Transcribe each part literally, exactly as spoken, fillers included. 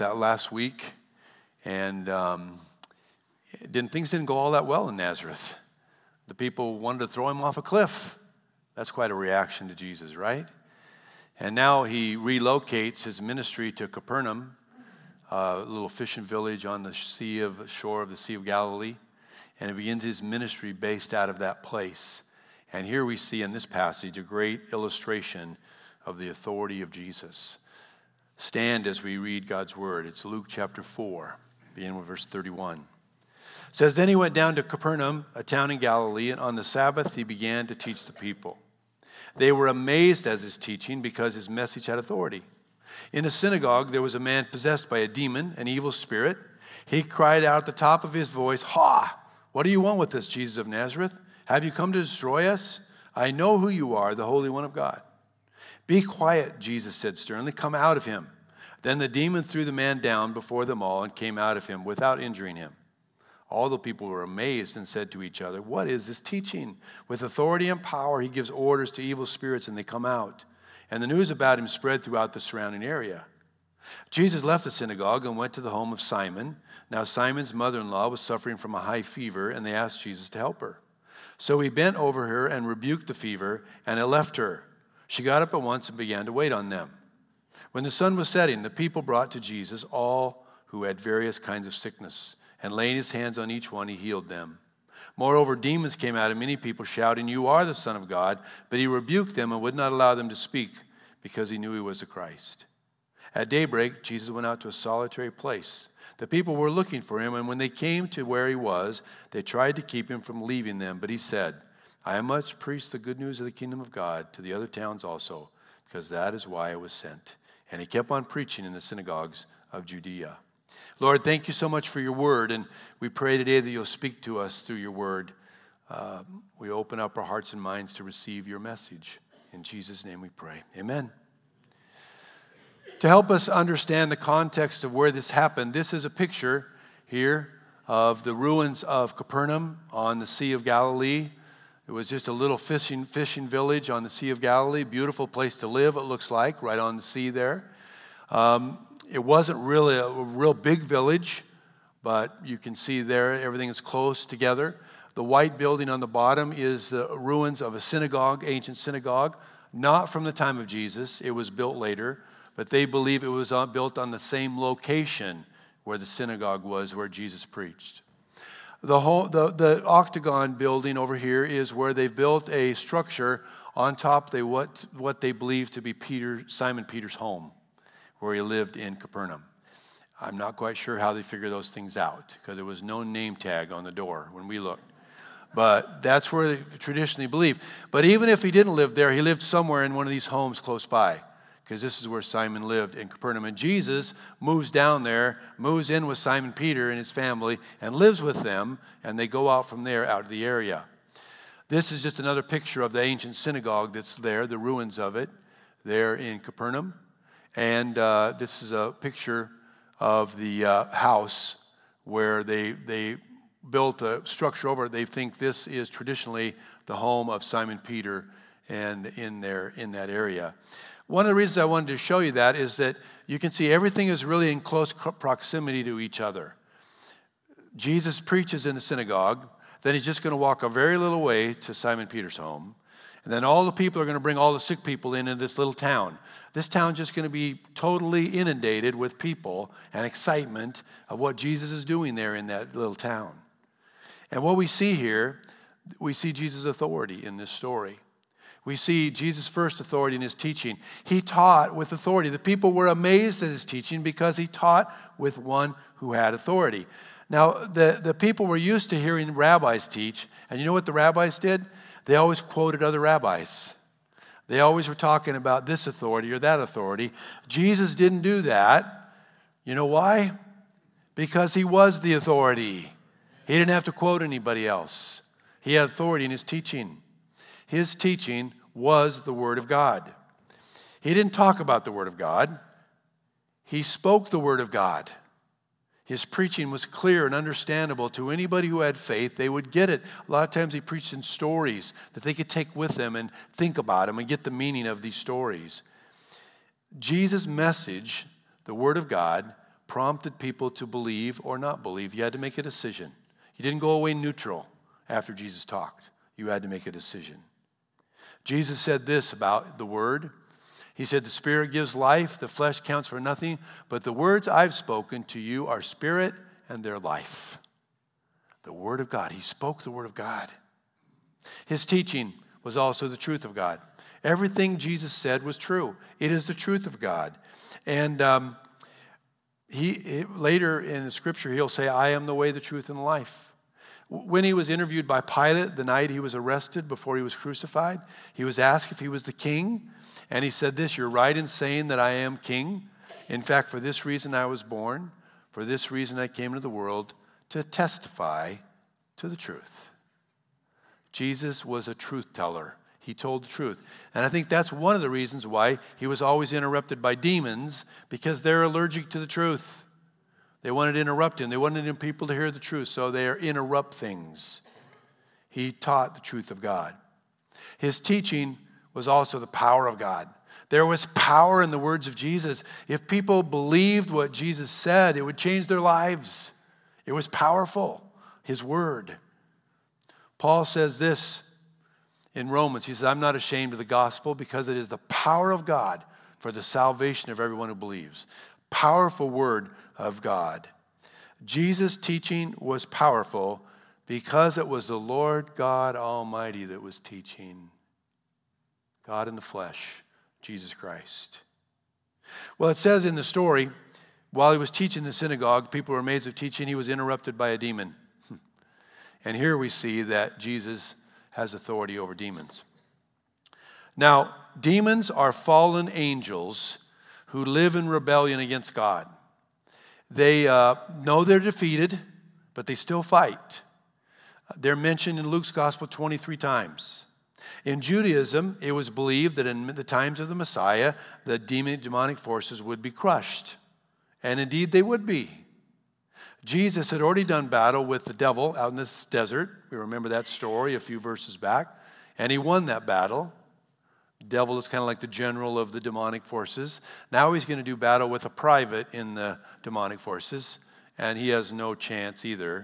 that last week, and um, didn't things didn't go all that well in Nazareth. The people wanted to throw him off a cliff. That's quite a reaction to Jesus, right? And now he relocates his ministry to Capernaum, a little fishing village on the sea of shore of the Sea of Galilee, and he begins his ministry based out of that place. And here we see in this passage a great illustration of the authority of Jesus. Stand as we read God's word. It's Luke chapter four, beginning with verse thirty-one. It says, "Then he went down to Capernaum, a town in Galilee, and on the Sabbath he began to teach the people. They were amazed at his teaching because his message had authority. In a synagogue there was a man possessed by a demon, an evil spirit. He cried out at the top of his voice, 'Ha! What do you want with us, Jesus of Nazareth? Have you come to destroy us? I know who you are, the Holy One of God.' 'Be quiet,' Jesus said sternly. 'Come out of him.' Then the demon threw the man down before them all and came out of him without injuring him. All the people were amazed and said to each other, 'What is this teaching? With authority and power he gives orders to evil spirits and they come out.' And the news about him spread throughout the surrounding area. Jesus left the synagogue and went to the home of Simon. Now Simon's mother-in-law was suffering from a high fever, and they asked Jesus to help her. So he bent over her and rebuked the fever, and it left her. She got up at once and began to wait on them. When the sun was setting, the people brought to Jesus all who had various kinds of sickness, and laying his hands on each one, he healed them. Moreover, demons came out of many people, shouting, 'You are the Son of God.' But he rebuked them and would not allow them to speak, because he knew he was the Christ. At daybreak, Jesus went out to a solitary place. The people were looking for him, and when they came to where he was, they tried to keep him from leaving them. But he said, 'I must preach the good news of the kingdom of God to the other towns also, because that is why I was sent.' And he kept on preaching in the synagogues of Judea." Lord, thank you so much for your word, and we pray today that you'll speak to us through your word. Uh, we open up our hearts and minds to receive your message. In Jesus' name we pray. Amen. To help us understand the context of where this happened, this is a picture here of the ruins of Capernaum on the Sea of Galilee. It was just a little fishing fishing village on the Sea of Galilee. Beautiful place to live, it looks like, right on the sea there. Um, it wasn't really a, a real big village, but you can see there everything is close together. The white building on the bottom is the ruins of a synagogue, ancient synagogue, not from the time of Jesus. It was built later, but they believe it was built on the same location where the synagogue was, where Jesus preached. The whole, the, the octagon building over here is where they've built a structure on top of they, what, what they believe to be Peter, Simon Peter's home, where he lived in Capernaum. I'm not quite sure how they figure those things out, because there was no name tag on the door when we looked. But that's where they traditionally believe. But even if he didn't live there, he lived somewhere in one of these homes close by, because this is where Simon lived in Capernaum. And Jesus moves down there, moves in with Simon Peter and his family, and lives with them, and they go out from there out of the area. This is just another picture of the ancient synagogue that's there, the ruins of it, there in Capernaum. And uh, this is a picture of the uh, house where they they built a structure over it. They think this is traditionally the home of Simon Peter, and in there in that area. One of the reasons I wanted to show you that is that you can see everything is really in close proximity to each other. Jesus preaches in the synagogue, then he's just going to walk a very little way to Simon Peter's home, and then all the people are going to bring all the sick people in in this little town. This town's just going to be totally inundated with people and excitement of what Jesus is doing there in that little town. And what we see here, we see Jesus' authority in this story. We see Jesus' first authority in his teaching. He taught with authority. The people were amazed at his teaching because he taught with one who had authority. Now, the, the people were used to hearing rabbis teach, and you know what the rabbis did? They always quoted other rabbis. They always were talking about this authority or that authority. Jesus didn't do that. You know why? Because he was the authority. He didn't have to quote anybody else. He had authority in his teaching. His teaching was the Word of God. He didn't talk about the Word of God. He spoke the Word of God. His preaching was clear and understandable to anybody who had faith. They would get it. A lot of times he preached in stories that they could take with them and think about them and get the meaning of these stories. Jesus' message, the Word of God, prompted people to believe or not believe. You had to make a decision. You didn't go away neutral after Jesus talked. You had to make a decision. Jesus said this about the Word. He said, the Spirit gives life, the flesh counts for nothing, but the words I've spoken to you are spirit and they're life. The Word of God. He spoke the Word of God. His teaching was also the truth of God. Everything Jesus said was true. It is the truth of God. And um, he, he later in the Scripture, he'll say, I am the way, the truth, and the life. When he was interviewed by Pilate the night he was arrested before he was crucified, he was asked if he was the king. And he said this, you're right in saying that I am king. In fact, for this reason I was born. For this reason I came into the world, to testify to the truth. Jesus was a truth teller. He told the truth. And I think that's one of the reasons why he was always interrupted by demons, because they're allergic to the truth. They wanted to interrupt him. They wanted people to hear the truth, so they interrupt things. He taught the truth of God. His teaching was also the power of God. There was power in the words of Jesus. If people believed what Jesus said, it would change their lives. It was powerful, his word. Paul says this in Romans. He says, I'm not ashamed of the gospel because it is the power of God for the salvation of everyone who believes. Powerful word of God. Jesus' teaching was powerful because it was the Lord God Almighty that was teaching. God in the flesh, Jesus Christ. Well, it says in the story, while he was teaching the synagogue, people were amazed at teaching, he was interrupted by a demon. And here we see that Jesus has authority over demons. Now, demons are fallen angels who live in rebellion against God. They uh, know they're defeated, but they still fight. They're mentioned in Luke's gospel twenty-three times. In Judaism, it was believed that in the times of the Messiah, the demon, demonic forces would be crushed. And indeed, they would be. Jesus had already done battle with the devil out in this desert. We remember that story a few verses back. And he won that battle. The devil is kind of like the general of the demonic forces. Now he's going to do battle with a private in the demonic forces. And he has no chance either,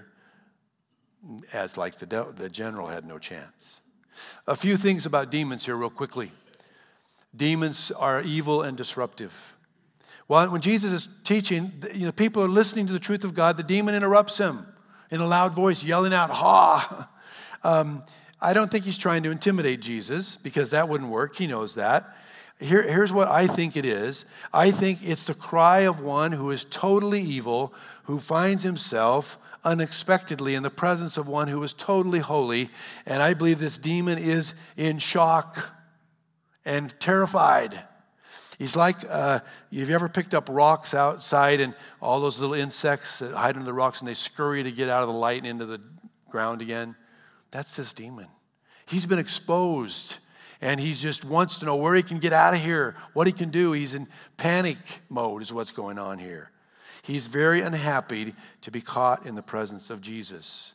as like the, de- the general had no chance. A few things about demons here real quickly. Demons are evil and disruptive. Well, when Jesus is teaching, you know, people are listening to the truth of God. The demon interrupts him in a loud voice, yelling out, ha! Um, I don't think he's trying to intimidate Jesus, because that wouldn't work. He knows that. Here, here's what I think it is. I think it's the cry of one who is totally evil, who finds himself unexpectedly in the presence of one who is totally holy. And I believe this demon is in shock and terrified. He's like, uh, have you ever picked up rocks outside and all those little insects that hide under the rocks and they scurry to get out of the light and into the ground again? That's this demon. He's been exposed and he just wants to know where he can get out of here, what he can do. He's in panic mode is what's going on here. He's very unhappy to be caught in the presence of Jesus.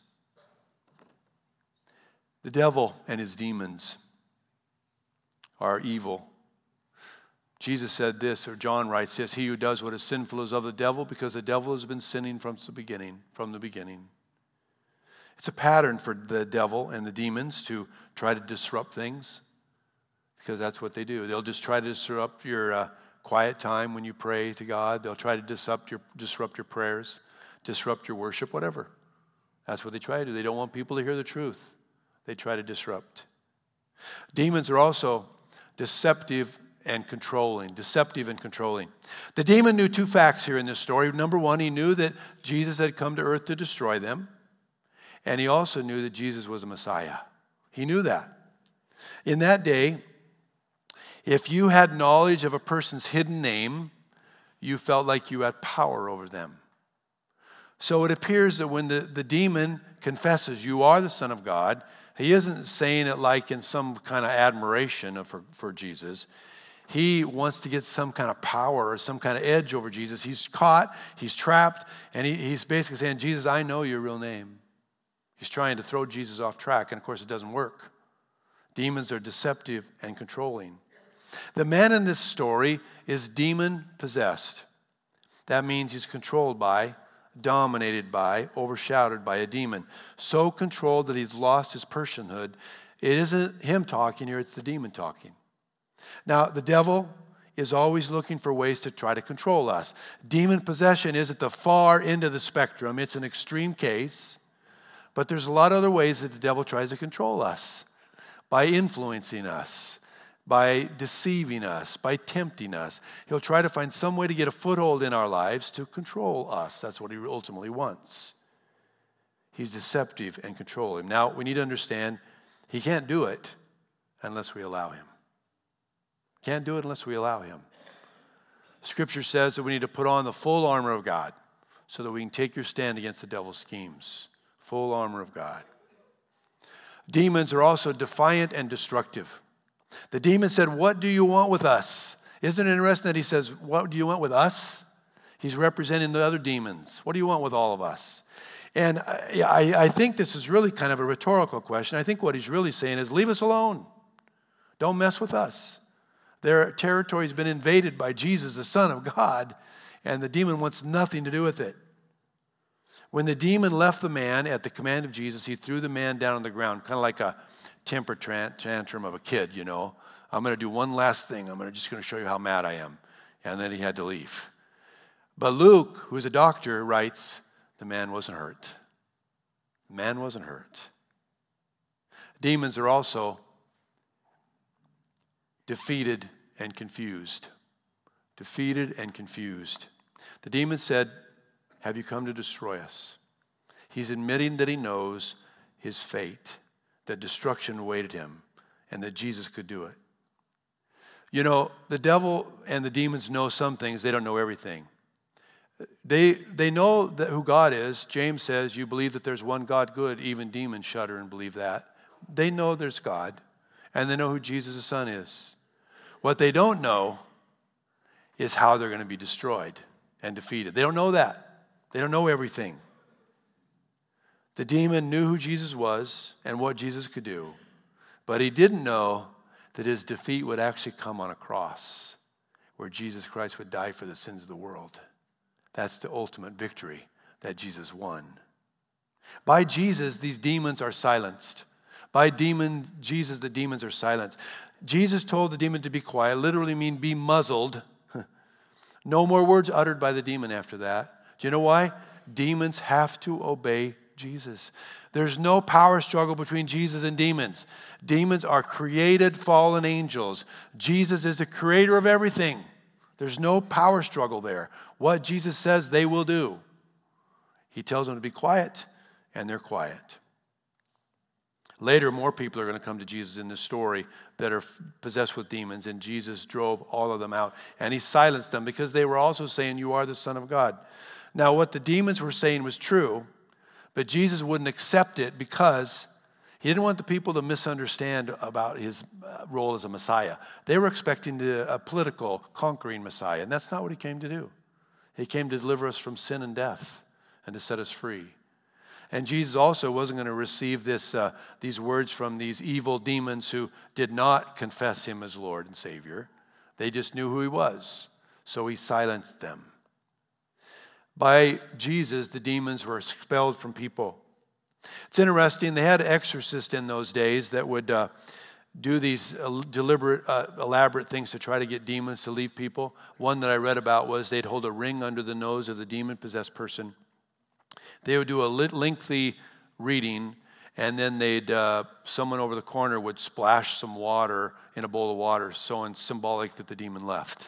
The devil and his demons are evil. Jesus said this, or John writes this, he who does what is sinful is of the devil, because the devil has been sinning from the beginning, from the beginning. It's a pattern for the devil and the demons to try to disrupt things, because that's what they do. They'll just try to disrupt your uh, quiet time when you pray to God. They'll try to disrupt your, disrupt your prayers, disrupt your worship, whatever. That's what they try to do. They don't want people to hear the truth. They try to disrupt. Demons are also deceptive and controlling, deceptive and controlling. The demon knew two facts here in this story. Number one, he knew that Jesus had come to earth to destroy them. And he also knew that Jesus was a Messiah. He knew that. In that day, if you had knowledge of a person's hidden name, you felt like you had power over them. So it appears that when the, the demon confesses, you are the Son of God, he isn't saying it like in some kind of admiration of, for, for Jesus. He wants to get some kind of power or some kind of edge over Jesus. He's caught, he's trapped, and he, he's basically saying, Jesus, I know your real name. He's trying to throw Jesus off track, and of course it doesn't work. Demons are deceptive and controlling. The man in this story is demon-possessed. That means he's controlled by, dominated by, overshadowed by a demon. So controlled that he's lost his personhood. It isn't him talking here, it's the demon talking. Now, the devil is always looking for ways to try to control us. Demon possession is at the far end of the spectrum. It's an extreme case, but there's a lot of other ways that the devil tries to control us. By influencing us, by deceiving us, by tempting us. He'll try to find some way to get a foothold in our lives to control us. That's what he ultimately wants. He's deceptive and controlling. Now, we need to understand he can't do it unless we allow him. Can't do it unless we allow him. Scripture says that we need to put on the full armor of God so that we can take your stand against the devil's schemes. Full armor of God. Demons are also defiant and destructive. The demon said, "What do you want with us?" Isn't it interesting that he says, "What do you want with us?" He's representing the other demons. What do you want with all of us? And I, I think this is really kind of a rhetorical question. I think what he's really saying is, leave us alone. Don't mess with us. Their territory has been invaded by Jesus, the Son of God, and the demon wants nothing to do with it. When the demon left the man at the command of Jesus, he threw the man down on the ground, kind of like a temper tantrum of a kid, you know. I'm going to do one last thing. I'm gonna, just going to show you how mad I am. And then he had to leave. But Luke, who's a doctor, writes, the man wasn't hurt. The man wasn't hurt. Demons are also defeated and confused. Defeated and confused. The demon said, "Have you come to destroy us?" He's admitting that he knows his fate, that destruction awaited him, and that Jesus could do it. You know, the devil and the demons know some things. They don't know everything. They, they know that who God is. James says, you believe that there's one God good. Even demons shudder and believe that. They know there's God, and they know who Jesus the Son is. What they don't know is how they're going to be destroyed and defeated. They don't know that. They don't know everything. The demon knew who Jesus was and what Jesus could do, but he didn't know that his defeat would actually come on a cross where Jesus Christ would die for the sins of the world. That's the ultimate victory that Jesus won. By Jesus, these demons are silenced. By demon, Jesus, the demons are silenced. Jesus told the demon to be quiet, literally mean be muzzled. No more words uttered by the demon after that. Do you know why? Demons have to obey Jesus. There's no power struggle between Jesus and demons. Demons are created fallen angels. Jesus is the creator of everything. There's no power struggle there. What Jesus says, they will do. He tells them to be quiet, and they're quiet. Later, more people are going to come to Jesus in this story that are possessed with demons, and Jesus drove all of them out, and he silenced them because they were also saying, you are the Son of God. Now, what the demons were saying was true, but Jesus wouldn't accept it because he didn't want the people to misunderstand about his role as a Messiah. They were expecting a political, conquering Messiah, and that's not what he came to do. He came to deliver us from sin and death and to set us free. And Jesus also wasn't going to receive this, uh, these words from these evil demons who did not confess him as Lord and Savior. They just knew who he was, so he silenced them. By Jesus, the demons were expelled from people. It's interesting, they had exorcists in those days that would uh, do these uh, deliberate, uh, elaborate things to try to get demons to leave people. One that I read about was they'd hold a ring under the nose of the demon-possessed person. They would do a lengthy reading, and then they'd uh, someone over the corner would splash some water in a bowl of water, so it's symbolic that the demon left.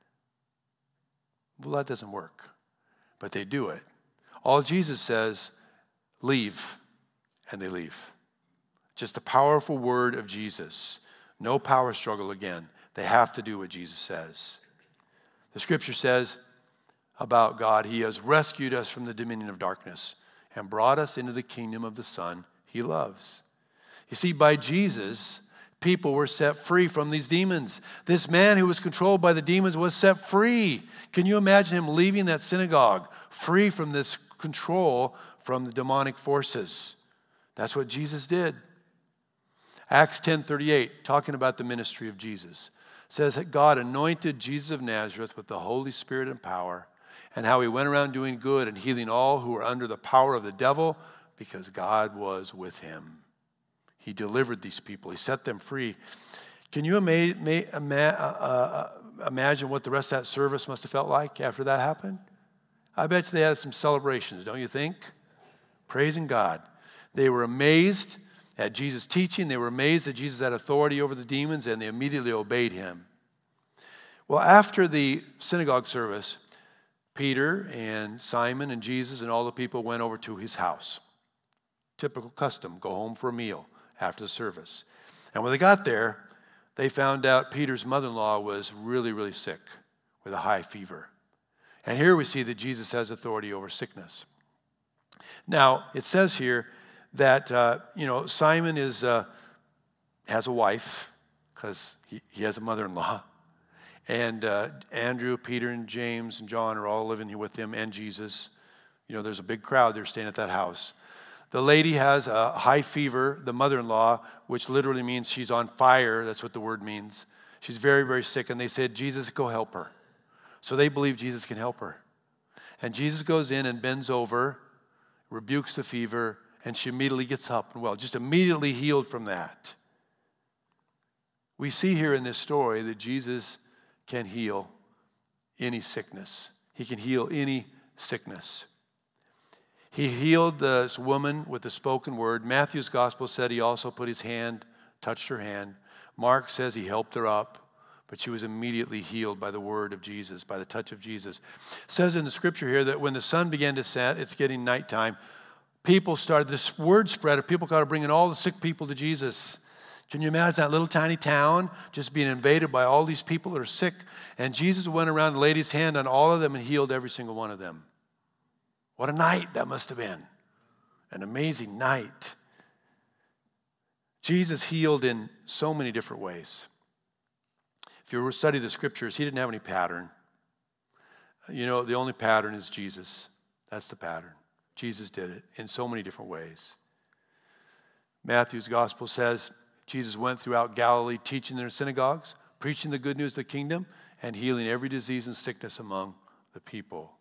Well, that doesn't work, but they do it. All Jesus says, leave, and they leave. Just the powerful word of Jesus. No power struggle again. They have to do what Jesus says. The scripture says about God, he has rescued us from the dominion of darkness and brought us into the kingdom of the Son he loves. You see, by Jesus, people were set free from these demons. This man who was controlled by the demons was set free. Can you imagine him leaving that synagogue, free from this control from the demonic forces? That's what Jesus did. Acts ten thirty-eight, talking about the ministry of Jesus, says that God anointed Jesus of Nazareth with the Holy Spirit and power, and how he went around doing good and healing all who were under the power of the devil, because God was with him. He delivered these people. He set them free. Can you ama- ma- ima- uh, uh, imagine what the rest of that service must have felt like after that happened? I bet you they had some celebrations, don't you think? Praising God. They were amazed at Jesus' teaching. They were amazed that Jesus had authority over the demons, and they immediately obeyed him. Well, after the synagogue service, Peter and Simon and Jesus and all the people went over to his house. Typical custom, go home for a meal after the service. And when they got there, they found out Peter's mother-in-law was really, really sick with a high fever. And here we see that Jesus has authority over sickness. Now, it says here that, uh, you know, Simon is uh, has a wife because he, he has a mother-in-law. And uh, Andrew, Peter, and James, and John are all living here with him, and Jesus. You know, there's a big crowd there staying at that house. The lady has a high fever, the mother-in-law, which literally means she's on fire. That's what the word means. She's very, very sick. And they said, Jesus, go help her. So they believe Jesus can help her. And Jesus goes in and bends over, rebukes the fever, and she immediately gets up and well, just immediately healed from that. We see here in this story that Jesus can heal any sickness. He can heal any sickness. He healed this woman with the spoken word. Matthew's gospel said he also put his hand, touched her hand. Mark says he helped her up, but she was immediately healed by the word of Jesus, by the touch of Jesus. It says in the scripture here that when the sun began to set, it's getting nighttime, people started, this word spread of people started bringing all the sick people to Jesus. Can you imagine that little tiny town just being invaded by all these people that are sick? And Jesus went around and laid his hand on all of them and healed every single one of them. What a night that must have been. An amazing night. Jesus healed in so many different ways. If you study the scriptures, he didn't have any pattern. You know, the only pattern is Jesus. That's the pattern. Jesus did it in so many different ways. Matthew's gospel says Jesus went throughout Galilee teaching in their synagogues, preaching the good news of the kingdom, and healing every disease and sickness among the people.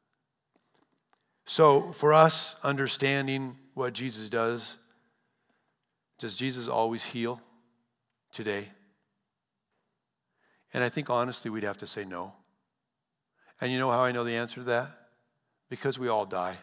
So for us, understanding what Jesus does, does Jesus always heal today? And I think honestly we'd have to say no. And you know how I know the answer to that? Because we all die.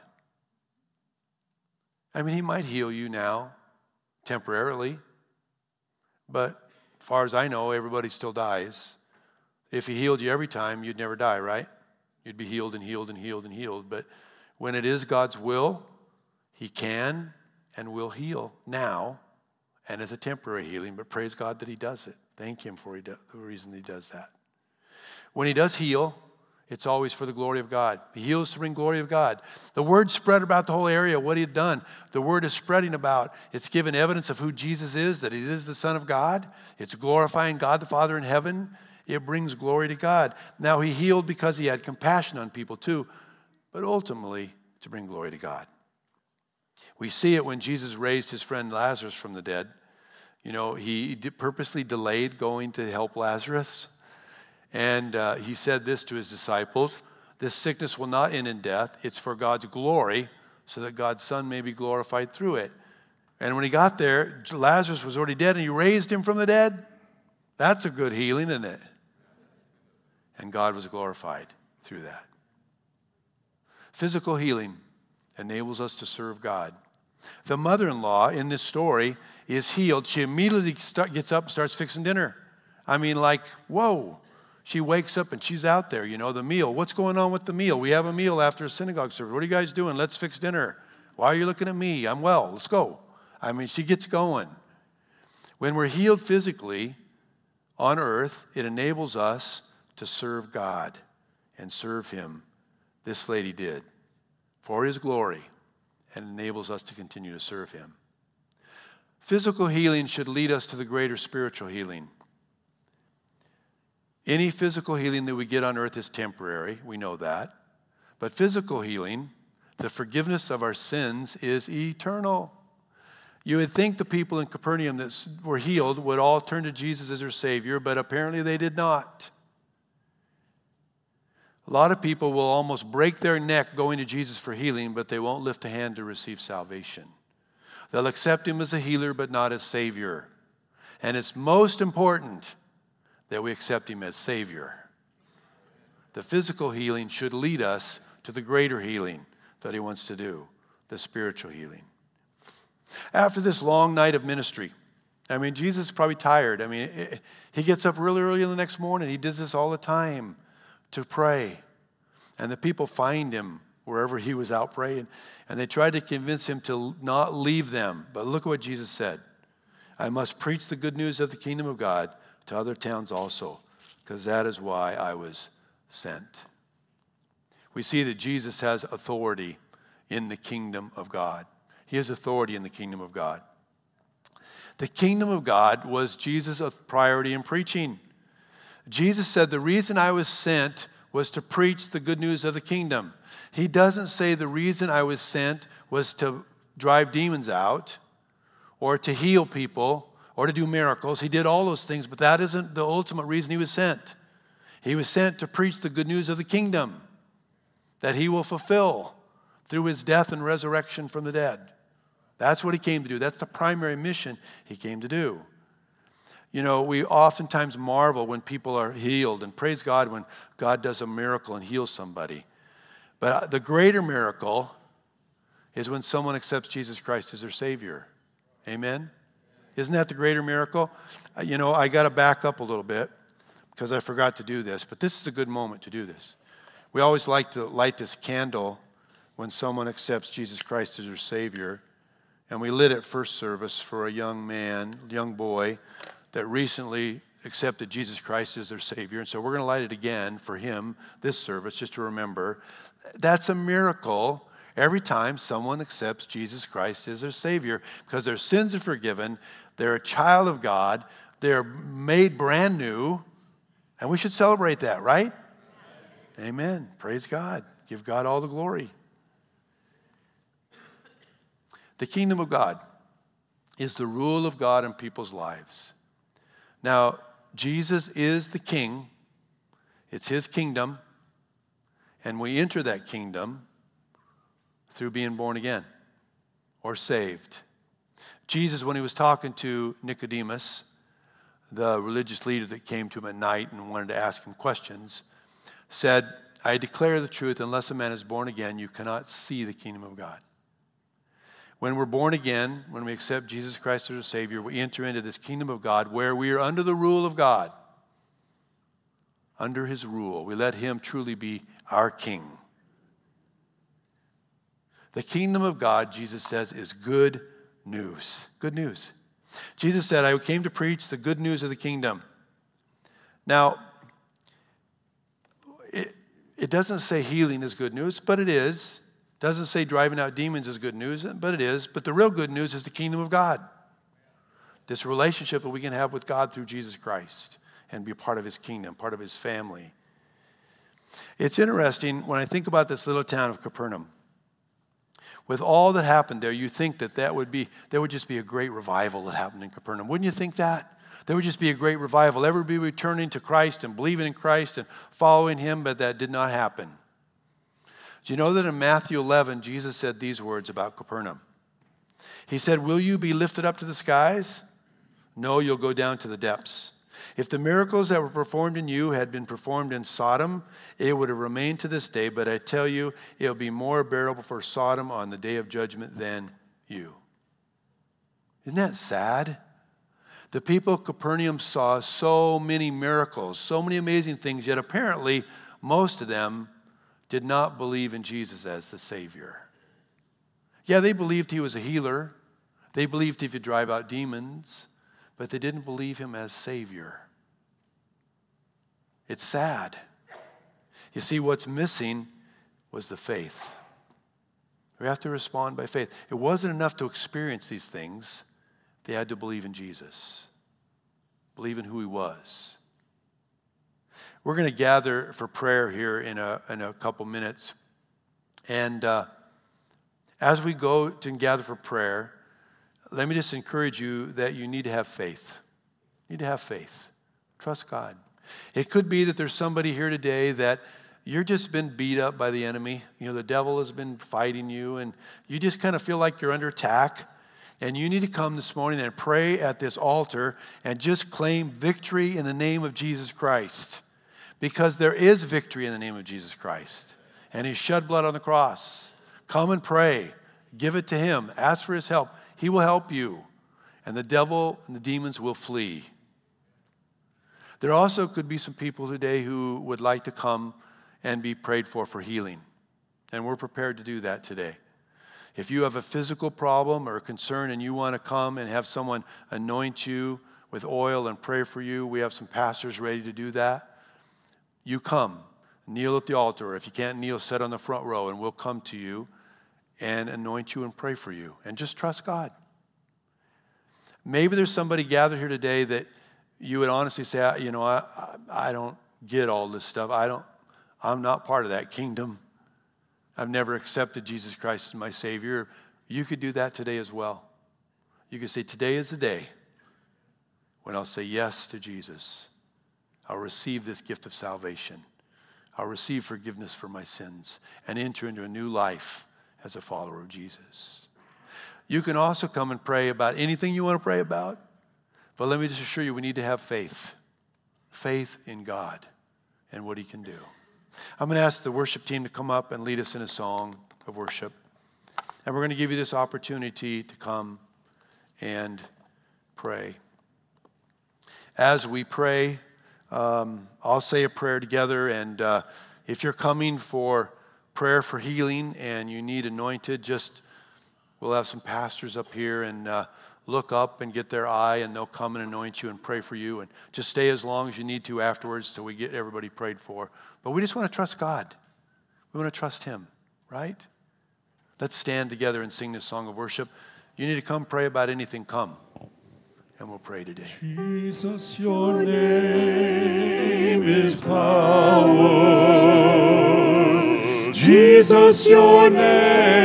I mean, he might heal you now, temporarily, but as far as I know, everybody still dies. If he healed you every time, you'd never die, right? You'd be healed and healed and healed and healed. But when it is God's will, he can and will heal now, and it's a temporary healing, but praise God that he does it. Thank him for the reason he does that. When he does heal, it's always for the glory of God. He heals to bring glory of God. The word spread about the whole area, what he had done. The word is spreading about. It's given evidence of who Jesus is, that he is the Son of God. It's glorifying God the Father in heaven. It brings glory to God. Now, he healed because he had compassion on people too, but ultimately to bring glory to God. We see it when Jesus raised his friend Lazarus from the dead. You know, he purposely delayed going to help Lazarus. And uh, he said this to his disciples, this sickness will not end in death. It's for God's glory, so that God's Son may be glorified through it. And when he got there, Lazarus was already dead, and he raised him from the dead. That's a good healing, isn't it? And God was glorified through that. Physical healing enables us to serve God. The mother-in-law in this story is healed. She immediately start, gets up and starts fixing dinner. I mean, like, whoa. She wakes up and she's out there, you know, the meal. What's going on with the meal? We have a meal after a synagogue service. What are you guys doing? Let's fix dinner. Why are you looking at me? I'm well. Let's go. I mean, she gets going. When we're healed physically on earth, it enables us to serve God and serve him. This lady did for his glory, and enables us to continue to serve him. Physical healing should lead us to the greater spiritual healing. Any physical healing that we get on earth is temporary. We know that. But physical healing, the forgiveness of our sins, is eternal. You would think the people in Capernaum that were healed would all turn to Jesus as their Savior, but apparently they did not. A lot of people will almost break their neck going to Jesus for healing, but they won't lift a hand to receive salvation. They'll accept him as a healer, but not as Savior. And it's most important that we accept him as Savior. The physical healing should lead us to the greater healing that he wants to do, the spiritual healing. After this long night of ministry, I mean, Jesus is probably tired. I mean, it, he gets up really early in the next morning. He does this all the time to pray. And the people find him wherever he was out praying. And they tried to convince him to not leave them. But look at what Jesus said. I must preach the good news of the kingdom of God to other towns also, because that is why I was sent. We see that Jesus has authority in the kingdom of God. He has authority in the kingdom of God. The kingdom of God was Jesus' priority in preaching. Jesus said, the reason I was sent was to preach the good news of the kingdom. He doesn't say the reason I was sent was to drive demons out or to heal people or to do miracles. He did all those things, but that isn't the ultimate reason he was sent. He was sent to preach the good news of the kingdom that he will fulfill through his death and resurrection from the dead. That's what he came to do. That's the primary mission he came to do. You know, we oftentimes marvel when people are healed, and praise God when God does a miracle and heals somebody. But the greater miracle is when someone accepts Jesus Christ as their Savior. Amen? Isn't that the greater miracle? You know, I got to back up a little bit because I forgot to do this, but this is a good moment to do this. We always like to light this candle when someone accepts Jesus Christ as their Savior. And we lit it first service for a young man, young boy, that recently accepted Jesus Christ as their Savior. And so we're going to light it again for him this service, just to remember. That's a miracle every time someone accepts Jesus Christ as their Savior, because their sins are forgiven, they're a child of God, they're made brand new, and we should celebrate that, right? Amen. Amen. Praise God. Give God all the glory. The kingdom of God is the rule of God in people's lives. Now, Jesus is the king. It's his kingdom. And we enter that kingdom through being born again or saved. Jesus, when he was talking to Nicodemus, the religious leader that came to him at night and wanted to ask him questions, said, I declare the truth, unless a man is born again, you cannot see the kingdom of God. When we're born again, when we accept Jesus Christ as our Savior, we enter into this kingdom of God where we are under the rule of God. Under his rule. We let him truly be our king. The kingdom of God, Jesus says, is good news. Good news. Jesus said, I came to preach the good news of the kingdom. Now, it, it doesn't say healing is good news, but it is. Doesn't say driving out demons is good news, but it is. But the real good news is the kingdom of God. This relationship that we can have with God through Jesus Christ and be a part of his kingdom, part of his family. It's interesting when I think about this little town of Capernaum. With all that happened there, you think that that would be, there would just be a great revival that happened in Capernaum. Wouldn't you think that? There would just be a great revival. Everybody returning to Christ and believing in Christ and following him, but that did not happen. Do you know that in Matthew eleven, Jesus said these words about Capernaum? He said, will you be lifted up to the skies? No, you'll go down to the depths. If the miracles that were performed in you had been performed in Sodom, it would have remained to this day, but I tell you, it will be more bearable for Sodom on the day of judgment than you. Isn't that sad? The people of Capernaum saw so many miracles, so many amazing things, yet apparently most of them did not believe in Jesus as the Savior. Yeah, they believed he was a healer. They believed he could drive out demons, but they didn't believe him as Savior. It's sad. You see, what's missing was the faith. We have to respond by faith. It wasn't enough to experience these things. They had to believe in Jesus, believe in who he was. We're going to gather for prayer here in a, in a couple minutes. And uh, as we go to gather for prayer, let me just encourage you that you need to have faith. You need to have faith. Trust God. It could be that there's somebody here today that you're just been beat up by the enemy. You know, the devil has been fighting you, and you just kind of feel like you're under attack. And you need to come this morning and pray at this altar and just claim victory in the name of Jesus Christ. Because there is victory in the name of Jesus Christ. And he shed blood on the cross. Come and pray. Give it to him. Ask for his help. He will help you. And the devil and the demons will flee. There also could be some people today who would like to come and be prayed for for healing. And we're prepared to do that today. If you have a physical problem or a concern and you want to come and have someone anoint you with oil and pray for you, we have some pastors ready to do that. You come, kneel at the altar. If you can't kneel, sit on the front row, and we'll come to you and anoint you and pray for you. And just trust God. Maybe there's somebody gathered here today that you would honestly say, you know, I, I don't get all this stuff. I don't, I'm not part of that kingdom. I've never accepted Jesus Christ as my Savior. You could do that today as well. You could say, today is the day when I'll say yes to Jesus. I'll receive this gift of salvation. I'll receive forgiveness for my sins and enter into a new life as a follower of Jesus. You can also come and pray about anything you want to pray about. But let me just assure you, we need to have faith. Faith in God and what he can do. I'm going to ask the worship team to come up and lead us in a song of worship. And we're going to give you this opportunity to come and pray. As we pray, um, I'll say a prayer together. And uh, if you're coming for prayer for healing and you need anointed, just we'll have some pastors up here and uh, look up and get their eye, and they'll come and anoint you and pray for you. And just stay as long as you need to afterwards till we get everybody prayed for. But we just want to trust God. We want to trust him, right? Let's stand together and sing this song of worship. You need to come pray about anything, come. And we'll pray today. Jesus, your name is power. Jesus, your name